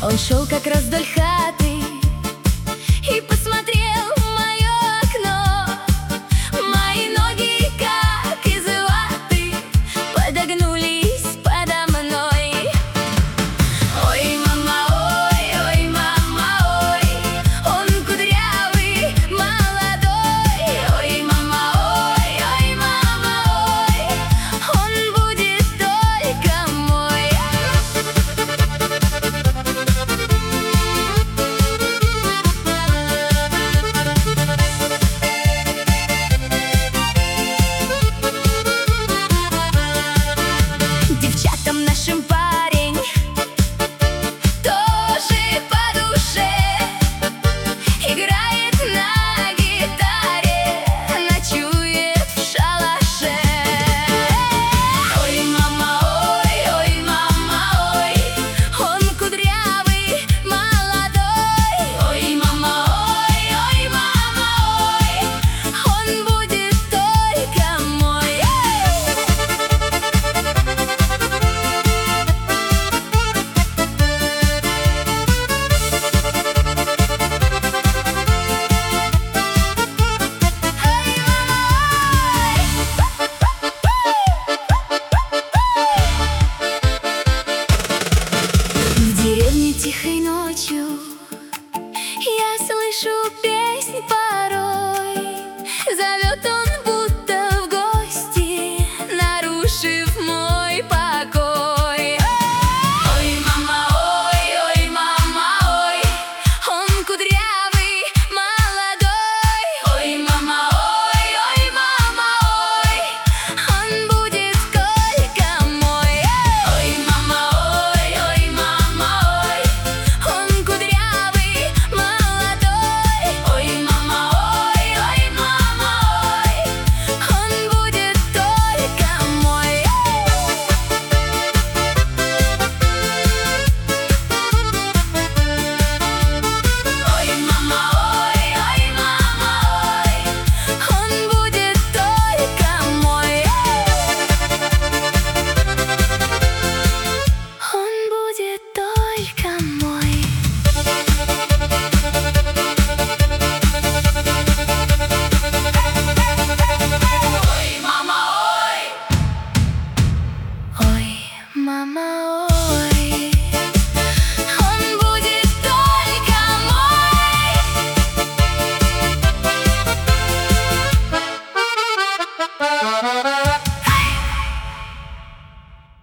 Он шел как раз вдоль хаты и посмотрел в мое окно. Мои ноги, как из ваты, подогнулись подо мной. Ой, мама, ой, мама, ой, он кудрявый, молодой. Ой, мама, ой, мама, ой, он будет только мой. Девчатам нашим парень тоже по душе, играет на гитаре, ночует в шалаше. Ой, мама, ой, мама, ой, он кудрявый, молодой. Ой, мама, ой, мама, ой, он будет только мой. В деревне тихой ночью я слышу песнь порой. Зовет он будто в гости, нарушив мой покой. Ой, мама, ой, мама, ой, он кудрявый, молодой. Ой, мама, ой, мама, ой, он будет только мой. Ой, мама, ой, мама, ой, он кудрявый, молодой. Ой, мама, ой, мама, ой, он будет только мой. Ой, мама, ой, мама, ой, он будет только мой. Он будет только мой. Ой, мама, ой. Ой, мама, ой.